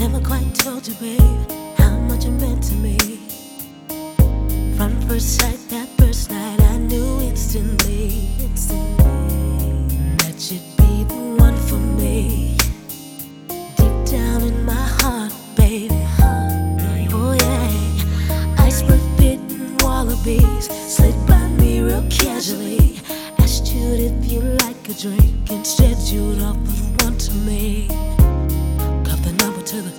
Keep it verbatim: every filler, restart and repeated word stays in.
Never quite told you, babe, how much it meant to me. From first sight, that first night, I knew instantly, instantly that you'd be the one for me. Deep down in my heart, baby, oh yeah. Iceberg bitten wallabies slid by me real casually. Asked you if you like a drink, instead you'd offer one to me. Got the number to the